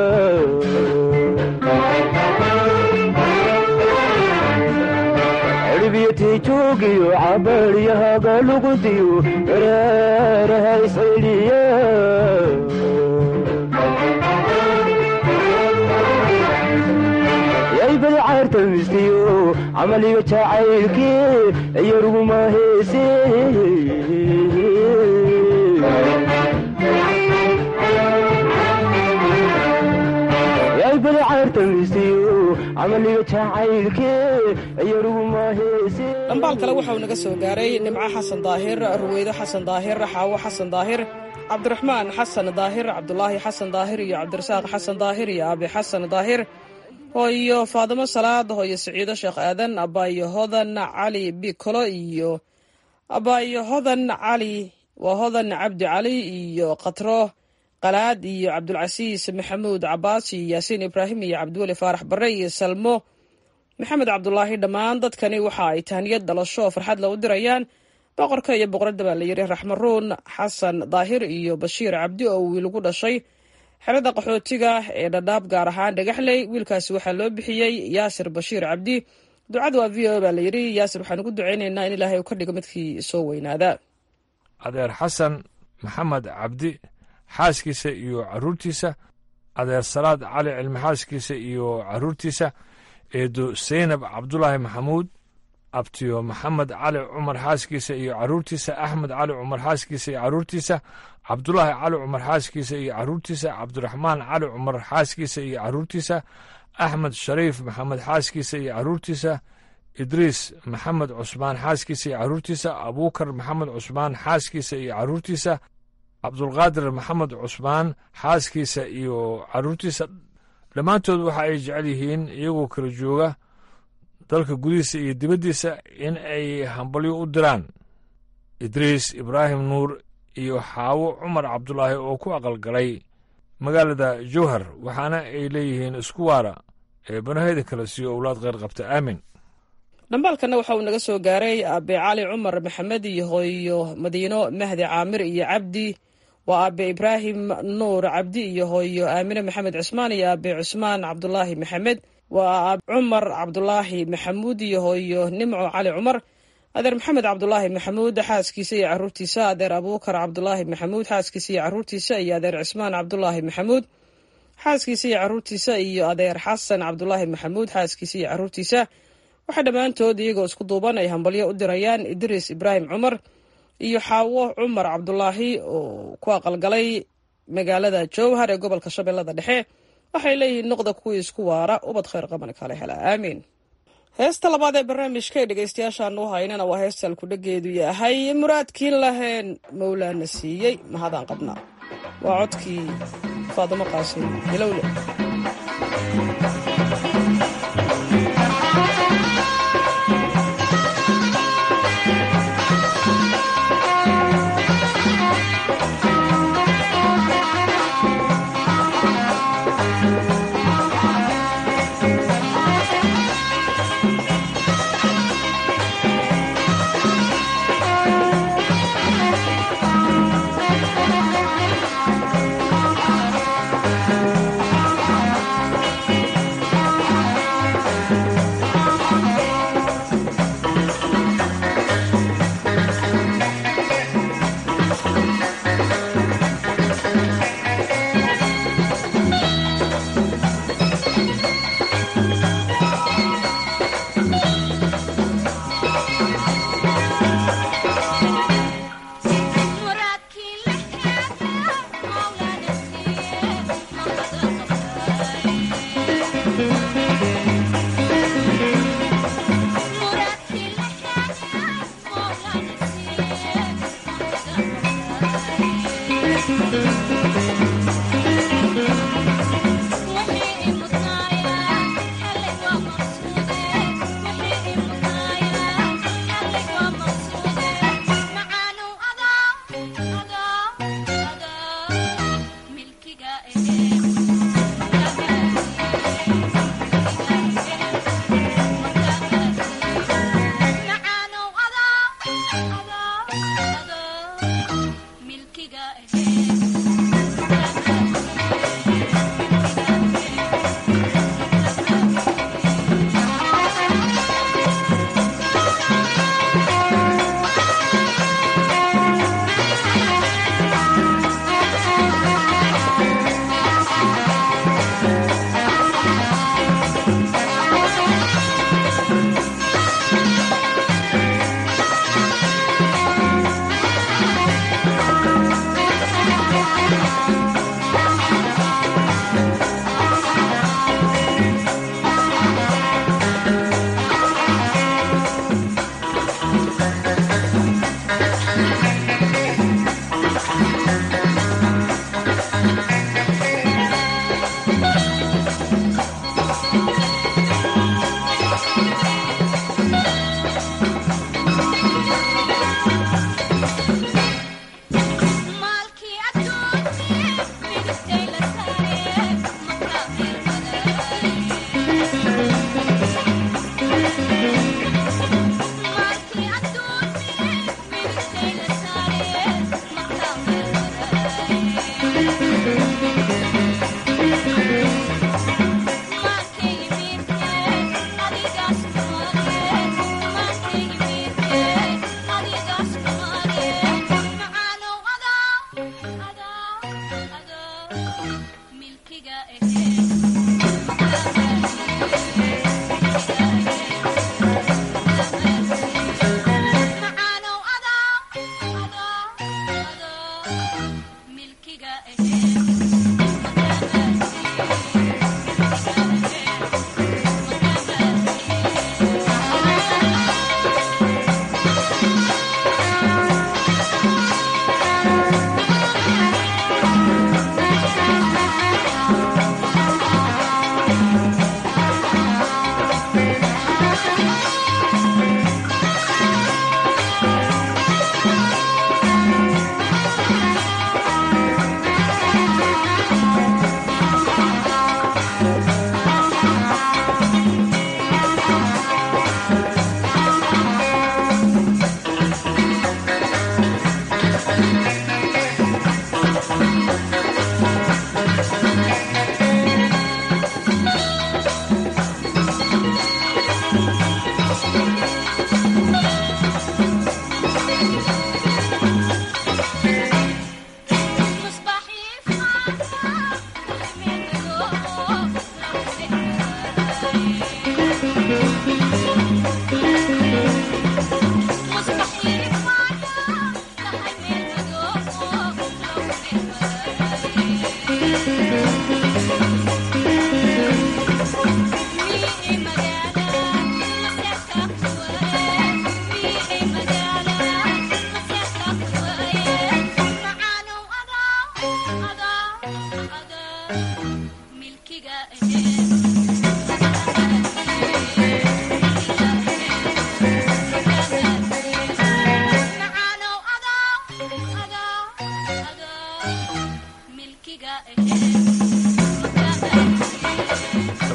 cirbiyo tiinjoogiyo cabaaryahaga lugutiyo garaaraha isceliya yaybal caartamistiyo camaliga jacaylkii iyaruguma heese yaybal caartamistiyo camaliga jacaylkii iyaruguma heese dhambaal kale waxa uu naga soo gaaray nimco xasan daahir ruweydo xasan daahir xaawo xasan daahir cabdiraxmaan xasan daahir cabdulaahi xasan daahir iyo cabdirasaaq xasan daahir iyo abi xasan daahir hooyo faadimo salaad hooyo siciido sheekh aadan abaayo hodan cali bikolo iyo abaayo hodan cali waa hodan cabdi cali iyo katro qalaad iyo cabdulcasiis maxamuud cabaas iyo yaasiin ibraahim iyo cabdiweli faarax bare iyo salmo maxamed cabdulaahi dhammaan dadkani waxa ay tahniyad dhalasho farxad la u dirayaan boqorka iyo boqoradda baa la yidhi raxmaruun xasan daahir iyo bashiir cabdi oo wiil ugu dhashay xerada qaxootiga ee dhadhaab gaar ahaan dhagaxley wiilkaasi waxaa loo bixiyey yaasir bashiir cabdi ducada waa v o baa la yidhi yaasir waxaan ugu ducaynaynaa in ilaahay uu ka dhigo midkii soo weynaada adeer xasan maxamed cabdi xaaskiisa iyo caruurtiisa adeer salaad cali cilmi xaaskiisa iyo caruurtiisa eedo seynab cabdulaahi maxamuud abtiyo maxamed cali cumar xaaskiisa iyo caruurtiisa axmed cali cumar xaaskiisa iyo caruurtiisa cabdulaahi cali cumar xaaskiisa iyo caruurtiisa cabdiraxmaan cali cumar xaaskiisa iyo caruurtiisa axmed shariif maxamed xaaskiisa iyo caruurtiisa idriis maxamed cusmaan xaaskiisa iyo caruurtiisa abuukar maxamed cusmaan xaaskiisa iyo caruurtiisa cabdulqaadir maxamed cusmaan xaaskiisa iyo caruurtiisa dhammaantood waxa ay jecel yihiin iyagoo kala jooga dalka gudihiisa iyo dibaddiisa in ay hambalyo u diraan idriis ibraahim nuur iyo xaawo cumar cabdulaahi oo ku aqalgalay magaalada jowhar waxaana ay leeyihiin isku waara ee banahayda kala siiyo owlaad kheyr qabta aamin dhambaalkanna waxa uu naga soo gaaray aabe cali cumar maxamed iyo hooyo madiino mahdi caamir iyo cabdi waa aabe ibraahim nuur cabdi iyo hooyo aamine maxamed cusmaan iyo aabe cusmaan cabdulaahi maxamed waa aabe cumar cabdulaahi maxamuud iyo hooyo nimco cali cumar adeer maxamed cabdulaahi maxamuud xaaskiisa iyo caruurtiisa adeer abuukar cabdulaahi maxamuud xaaskiisa iyo caruurtiisa iyo adeer cismaan cabdulaahi maxamuud xaaskiisa iyo caruurtiisa iyo adeer xasan cabdulaahi maxamuud xaaskiisa iyo caruurtiisa waxaa dhammaantood iyagoo isku duuban ay hambalyo u dirayaan idriis ibraahim cumar iyo xaawo cumar cabdulaahi oo ku aqalgalay magaalada jowhar ee gobolka shabeellada dhexe waxay leeyihiin noqda kuwii isku waara ubad khayr qaban kale hela aamiin heesta labaad ee barnaamijka ee dhegaystayaashaanu haynana waa heesta alkudhageedu yahay muraadkiin laheen mowlaana siiyey mahadaan qabnaa waa codkii faadimo qaasim ilowle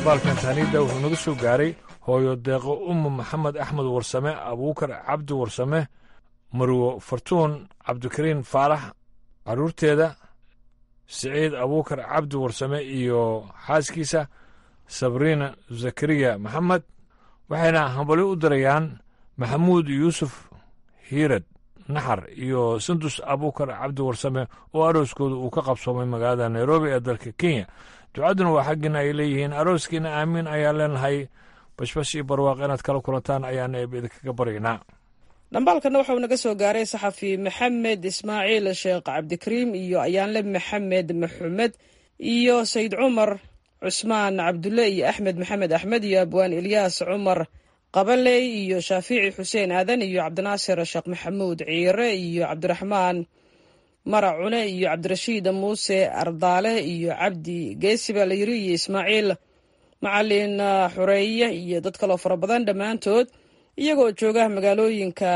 dhambaalkan taaniidda wuxuu naga soo gaaray hooyo deeqo ummu maxamed axmed warsame abuukar cabdi warsame marwo fartuun cabdikariin faarax carruurteeda siciid abuukar cabdi warsame iyo xaaskiisa sabriina zakariya maxamed waxayna hambalyo u dirayaan maxamuud yuusuf hiirad naxar iyo sandus abuukar cabdi warsame oo arooskooda uu ka qabsoomay magaalada nairobi ee dalka kenya ducadduna waa xaggiina ay leeyihiin arooskiina aamiin ayaan leenahay bashbash iyo barwaaq inaad kala kulantaan ayaana eeb idinkaga baryaynaa dhambaalkana waxau naga soo gaaray saxafi maxamed ismaaciil sheekh cabdikariim iyo ayaanle maxamed maxumed iyo sayid cumar cusmaan cabdulle iyo axmed maxamed axmed iyo abwaan ilyaas cumar qabaley iyo shaafici xuseen aadan iyo cabdinaasir sheekh maxamuud ciire iyo cabdiraxmaan mara cune iyo cabdirashiid muuse ardaale iyo cabdi geesiba la yiri iyo ismaaciil macalin xureeye iyo dad kaloo fara badan dhammaantood iyagoo jooga magaalooyinka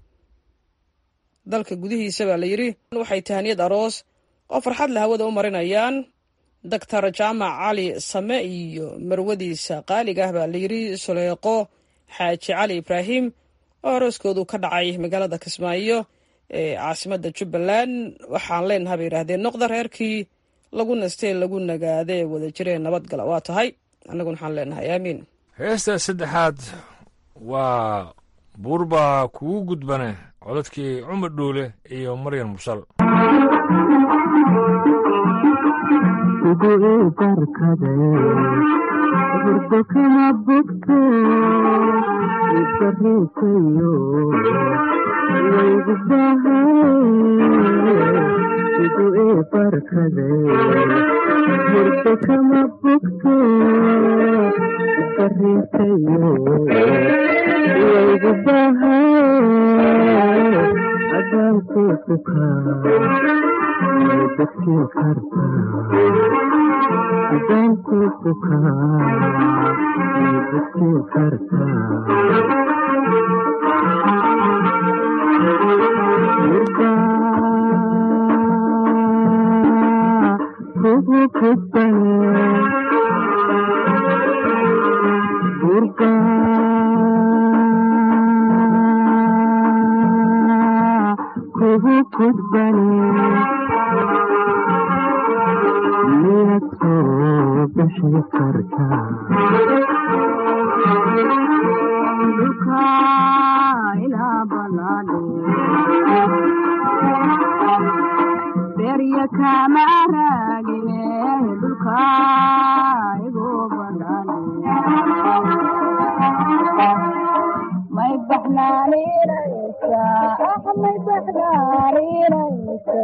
dalka gudihiisa baa la yidhi waxay tahaniyad aroos oo farxad la hawada u marinayaan doctor jaamac cali same iyo marwadiisa qaaliga ah baa la yidhi suleeqo xaaji cali ibraahim oo arooskoodu ka dhacay magaalada kismaayo ee caasimadda jubbaland waxaan leenaha bay yidhaahdeen noqda reerkii lagu nastee lagu nagaadee wada jireen nabadgala waa tahay annaguna waxaan leenahay aamiin heesta saddexaad waa buurbaa kugu gudbane codadkii cumar dhuule iyo maryan mursal ugu ii barkade burdo kama bogto isariikayo waygu bahay ugu ii barkade burdo kama bogto isariikayo waygu bahay adaanku kukaa dadkii karta adaanku kukaa dadkii karta kugu kudbane burga kugu kudbane miyad soo bixi kartaa dhulka ilaa balaadhe berya kama raagine dhulka igu balaadhe may baxnaaninaysa may baxnaaninaysa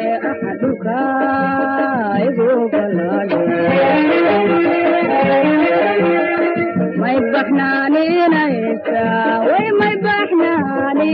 Thank you.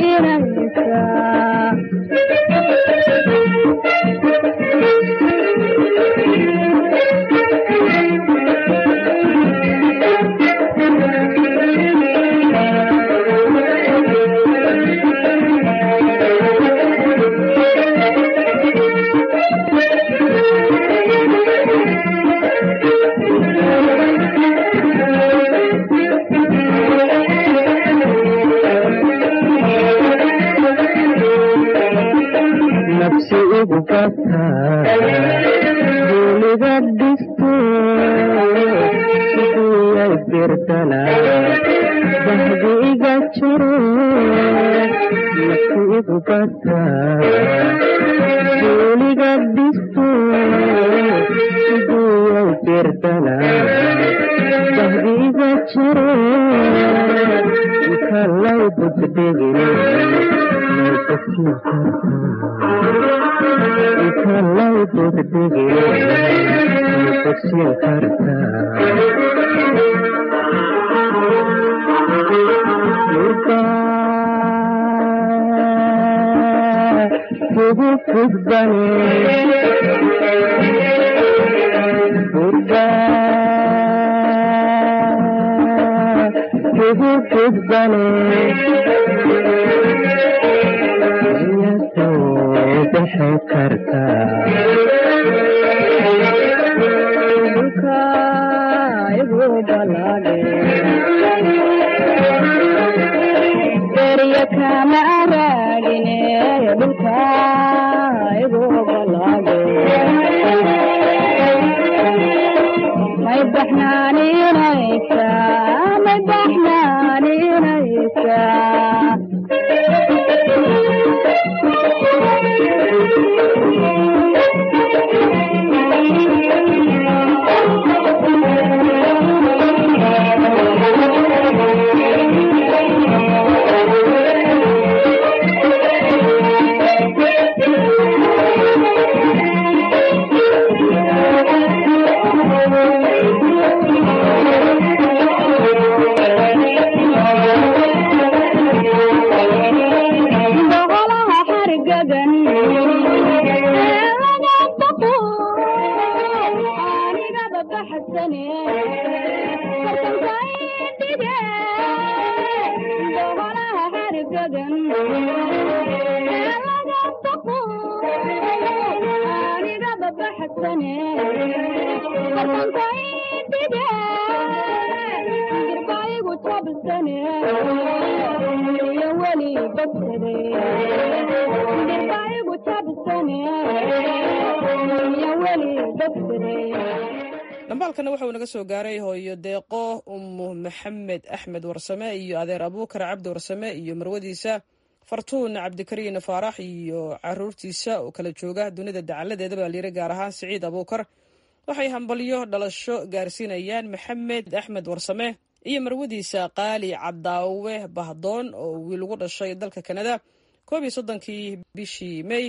dhambaalkana wuxuu naga soo gaaray hooyo deeqo ummu maxamed axmed warsame iyo adeer abuukar cabdi warsame iyo marwadiisa fartuun cabdikariin faarax iyo caruurtiisa oo kala jooga dunida dacaladeeda baa layiri gaar ahaan siciid abuukar waxay hambalyo dhalasho gaarsiinayaan maxamed axmed warsame iyo marwadiisa qaali cabdaawe bahdoon oo wiil ugu dhashay dalka kanada koob iyo soddonkii bishii may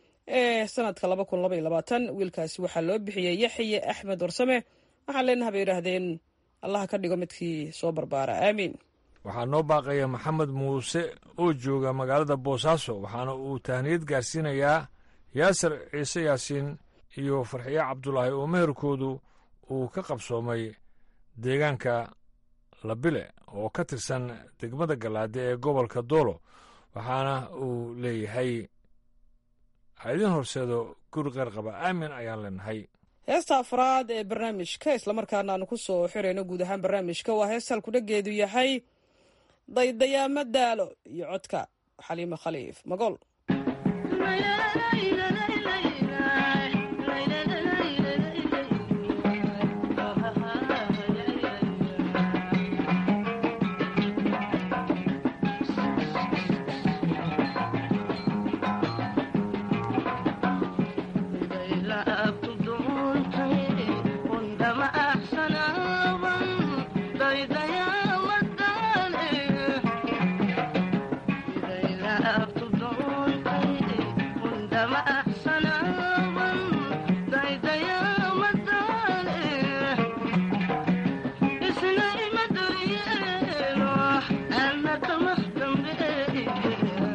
ee sanadka laba kun laba iyo labaatan wiilkaasi waxaa loo bixiyey yaxye axmed warsame waxaan leenaha bay yidhaahdeen allah ka dhigo midkii soo barbaara aamiin waxaa noo baaqaya maxamed muuse oo jooga magaalada boosaaso waxaana uu tahniyad gaarsiinayaa yaasir ciise yaasiin iyo farxiye cabdulaahi oo meherkoodu uu ka qabsoomay deegaanka labile oo ka tirsan degmada galaade ee gobolka doolo waxaana uu leeyahay ha idin horseedo guri qeyrqaba aamin ayaan leenahay heesta afraad ee barnaamijka islamarkaana aanu ku soo xirayno guud ahaan barnaamijka waa hees halkudhageedu yahay daydayaama daalo iyo codka xaliimo khaliif magool Yeah.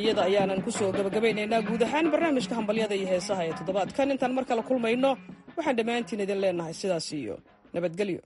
iyada ayaanan ku soo gabagabaynaynaa guud ahaan barnaamijka hambalyada iyo heesaha ee toddobaadkan. intaan mar kale kulmayno waxaan dhammaantiin idin leenahay sidaas iyo nabadgelyo.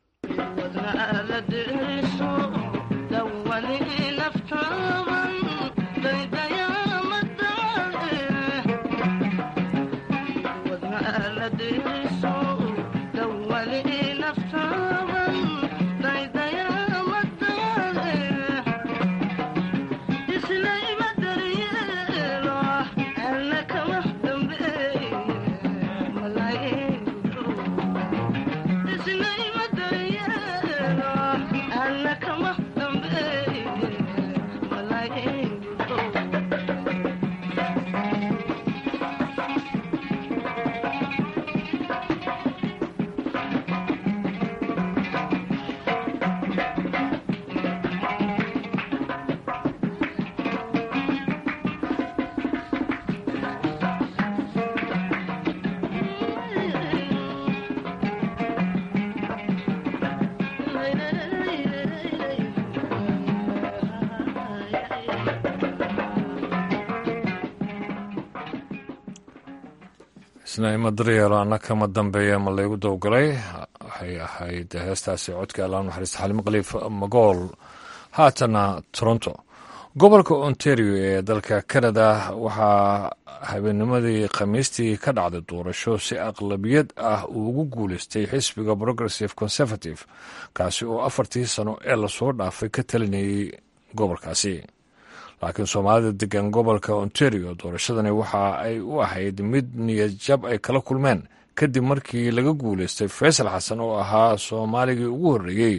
isnaima daryeelo anna kama dambeeya ma laygu dowgalay waxay ahayd heestaasi codka alla naxariista xalimo khaliif magool. haatana toronto, gobolka ontario ee dalka canada waxaa habeennimadii khamiistii ka dhacday doorasho si aqlabiyad ah uu ugu guulaystay xisbiga progressive conservative kaasi oo afartii sano ee lasoo dhaafay ka talinayay gobolkaasi. laakiin soomaalida degan gobolka ontario doorashadani waxa ay u ahayd mid niyad jab ay kala kulmeen kadib markii laga guulaystay faysal xasan oo ahaa soomaaligii ugu horreeyey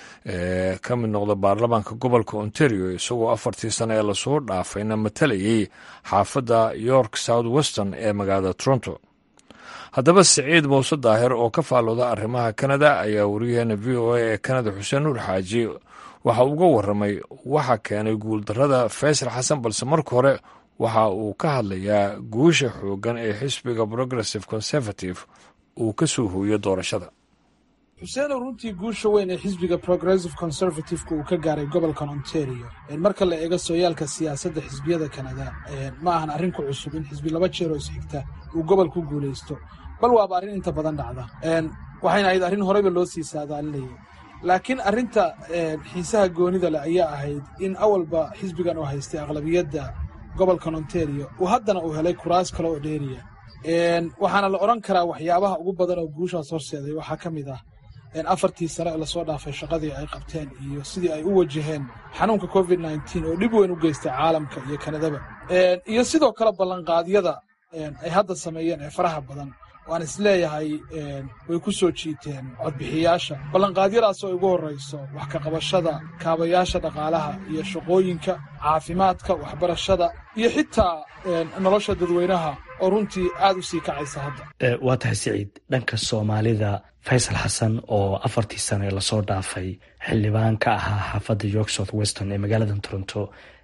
ee ka mid noqda baarlamaanka gobolka ontario isagoo afartii sano ee lasoo dhaafayna matalayay xaafadda york south western ee magaalada toronto. haddaba siciid muuse daahir oo ka faallooda arrimaha kanada ayaa wariyaheena v o a ee kanada xuseen nuur xaaji waxa uga warramay waxa keenay guuldarrada faysal xasan, balse marka hore waxa uu ka hadlayaa guusha xooggan ee xisbiga progressive conservative uu ka soo hooyo doorashada. xuseeno, runtii guusha weyn ee xisbiga progressive conservative-ka uu ka gaaray gobolkan ontario marka la eego sooyaalka siyaasadda xisbiyada kanada ma ahan arrin ku cusub in xisbi laba jeeroo isxigta uu gobol ku guulaysto, bal waaba arrin inta badan dhacda, waxayna ahayd arrin horeyba loo sii saadaalinayay. laakiin arrinta xiisaha goonida leh ayaa ahayd in awalba xisbigan oo haystay aqlabiyadda gobolkan ontario uu haddana uu helay kuraas kale oo dheeriya. waxaana la odhan karaa waxyaabaha ugu badan oo guushaas horseeday waxaa ka mid ah afartii sano ee lasoo dhaafay shaqadii ay qabteen iyo sidii ay u wajaheen xanuunka covid nneteen oo dhib weyn u geystay caalamka iyo kanadaba, iyo sidoo kale ballanqaadyada ay hadda sameeyeen ee faraha badan waan isleeyahay way ku soo jiiteen codbixiyaasha. ballanqaadyadaas oo ugu horrayso wax ka qabashada kaabayaasha dhaqaalaha iyo shaqooyinka, caafimaadka, waxbarashada iyo xitaa nolosha dadweynaha oo runtii aad u sii kacaysa hadda. waa tahay siciid, dhanka soomaalida faysal xasan oo afartii sano ee lasoo dhaafay xildhibaan ka ahaa xaafadda york south western ee magaalada toronto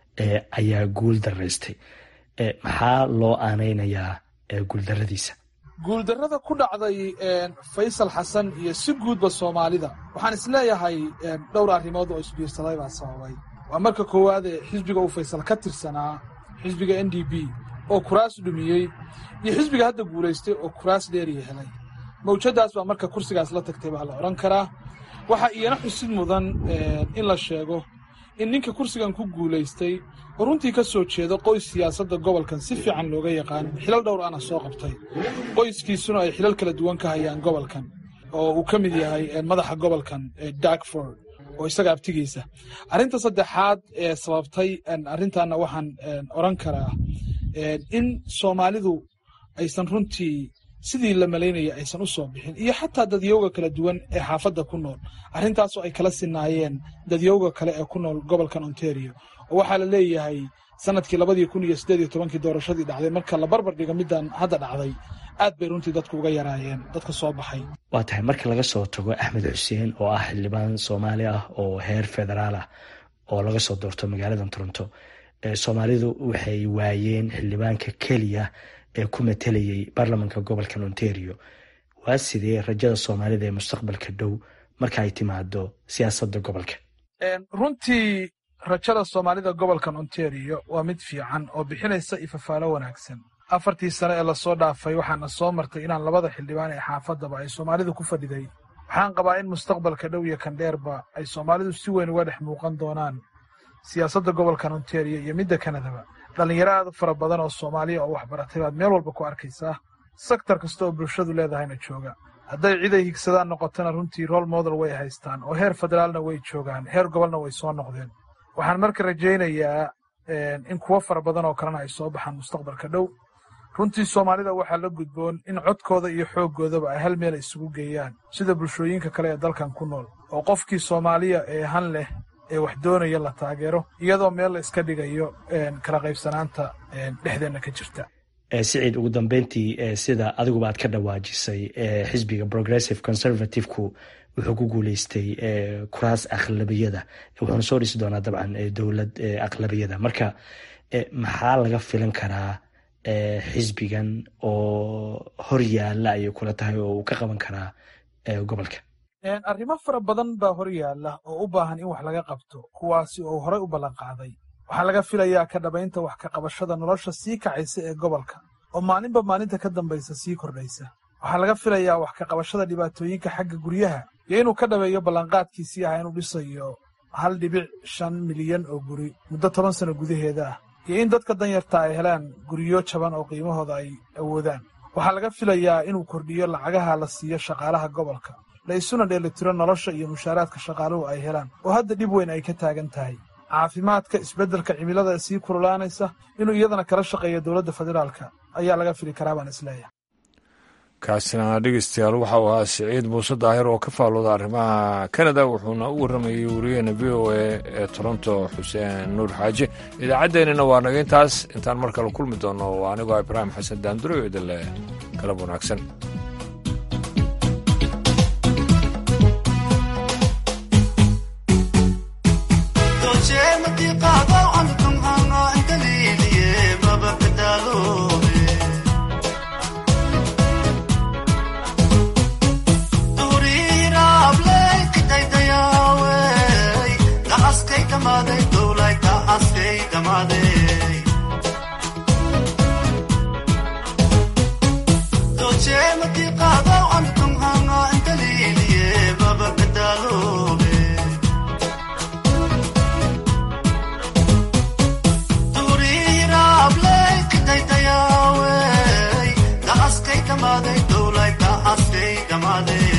ayaa guul daraystay. maxaa loo aanaynayaa guuldarradiisa? guuldarrada ku dhacday faysal xasan iyo si guudba soomaalida waxaan isleeyahay dhowr arrimood oo isbiirsaday baa sababay. waa marka koowaade xisbiga uu faysal ka tirsanaa, xisbiga n d p oo kuraas dhumiyey, iyo xisbiga hadda guulaystay oo kuraas dheeriya helay. mawjadaas baa marka kursigaas la tagtay baa la odhan karaa. waxaa iyana xusid mudan in la sheego in ninka kursigan ku guulaystay oo runtii ka soo jeedo qoys siyaasadda gobolkan si fiican looga yaqaan, xilal dhowr ana soo qabtay, qoyskiisuna ay xilal kala duwan ka hayaan gobolkan, oo uu ka mid yahay madaxa gobolkan darkford oo isaga abtigiisa. arrinta saddexaad ee sababtay arrintaana waxaan odhan karaa in soomaalidu aysan runtii sidii la malaynaya aysan u soo bixin, iyo xataa dadyowga kala duwan ee xaafadda ku nool, arrintaasoo ay kala sinaayeen dadyowga kale ee ku nool gobolkan ontario. oo waxaa la leeyahay sanadkii labadii kun iyo siddeed iyo tobankii doorashadii dhacday marka la barbar dhiga middan hadda dhacday aad bay runtii dadku uga yaraayeen dadka soo baxay. waa tahay marka laga soo tago axmed xuseen oo ah xildhibaan soomaali ah oo heer federaal ah oo laga soo doorto magaalada toronto, soomaalidu waxay waayeen xildhibaanka keliya ee ku matelayay baarlamanka gobolkan ontario. waa sidee rajada soomaalida ee mustaqbalka dhow marka ay timaado siyaasadda gobolka? runtii rajada soomaalida gobolkan ontario waa mid fiican oo bixinaysa ifafaalo wanaagsan. afartii sano ee lasoo dhaafay waxaana soo martay inaan labada xildhibaan ee xaafadaba ay soomaalidu ku fadhiday. waxaan qabaa in mustaqbalka dhow iyo kan dheerba ay soomaalidu si weyn uga dhex muuqan doonaan siyaasadda gobolkan ontario iyo midda kanadaba. dhallinyaro aad u fara badan oo soomaaliya oo waxbaratay baad meel walba ku arkaysaa, sektar kasta oo bulshadu leedahayna jooga. hadday cid ay higsadaan noqotona runtii role model way haystaan oo heer federaalna way joogaan, heer gobolna way soo noqdeen. waxaan marka rajaynayaa in kuwo fara badan oo kalena ay soo baxaan mustaqbalka dhow. runtii soomaalida waxaa la gudboon in codkooda iyo xooggoodaba ay hal meel isugu geeyaan sida bulshooyinka kale ee dalkan ku nool, oo qofkii soomaaliya ee han leh ee wax doonaya la taageero iyadoo meel la iska dhigayo kala qaybsanaanta dhexdeenna ka jirta. siciid, ugu dambeyntii sida adiguba aad ka dhawaajisay xisbiga progressive conservative-ku wuxuu ku guuleystay kuraas aqlabiyada, wuxuuna soo dhisi doonaa dabcan dowlad aqlabiyada. marka maxaa laga filan karaa xisbigan oo hor yaalla ayay kula tahay oo uu ka qaban karaa gobolka? arrimo fara badan baa hor yaalla oo u baahan in wax laga qabto, kuwaasi oo horey u ballan qaaday. waxaa laga filayaa ka dhabaynta wax ka qabashada nolosha sii kacaysa ee gobolka oo maalinba maalinta ka dambaysa sii kordhaysa. waxaa laga filayaa wax ka qabashada dhibaatooyinka xagga guryaha iyo inuu ka dhabeeyo ballanqaadkiisii ah inuu dhisayo hal dhibic shan milyan oo guri muddo toban sano gudaheeda ah, iyo in dadka danyarta ay helaan guryo jaban oo qiimahooda ay awoodaan. waxaa laga filayaa inuu kordhiyo lacagaha la siiyo shaqaalaha gobolka, la isuna dheelitiro nolosha iyo mushaaraadka shaqaaluhu ay helaan oo hadda dhib weyn ay ka taagan tahay. caafimaadka, isbeddelka cimilada sii kululaanaysa, inuu iyadana kala shaqeeyo dowladda federaalka ayaa laga fili karaa baan isleeyahay. kaasina dhegeystayaal waxau ahaa siciid muuse daahir oo ka faalooda arrimaha kanada, wuxuuna u warramayey wariyaheena v o a ee toronto xuseen nuur xaaji. idaacaddeenina waa naga intaas, intaan mar kale kulmi doonno waa anigoo ibraahim xasan daanduro oo idin leh galab wanaagsan. Kamade, do like the askay, kamade.